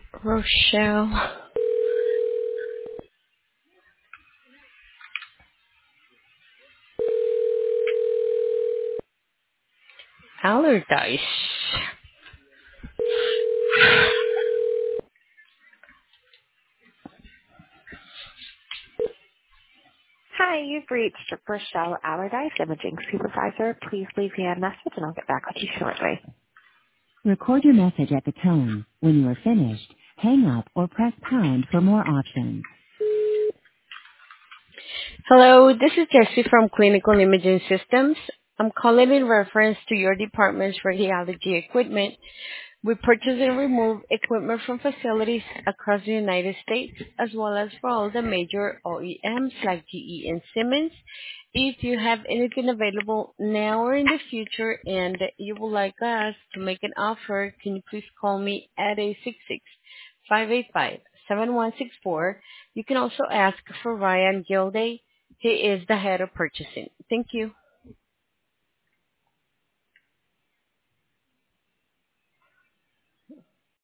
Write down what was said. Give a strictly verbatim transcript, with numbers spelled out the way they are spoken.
Rochelle Allardyce. Hi, you've reached Rochelle Allardyce, Imaging Supervisor. Please leave me a message and I'll get back with you shortly. Record your message at the tone. When you are finished, hang up or press pound for more options. Hello, this is Jessie from Clinical Imaging Systems. I'm calling in reference to your department's radiology equipment. We purchase and remove equipment from facilities across the United States, as well as for all the major O E Ms like G E and Siemens. If you have anything available now or in the future and you would like us to make an offer, can you please call me at eight six six, five eight five, seven one six four. You can also ask for Ryan Gilday. He is the head of purchasing. Thank you.